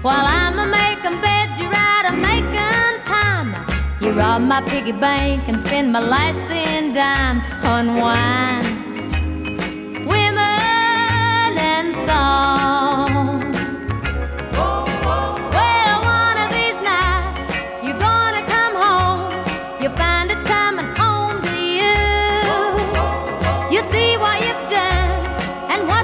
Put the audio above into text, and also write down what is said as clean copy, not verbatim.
While I'm a making beds, you're out a making time. You rob my piggy bank and spend my last thin dime on wine, women, and song. Well, one of these nights you're gonna come home. You'll find it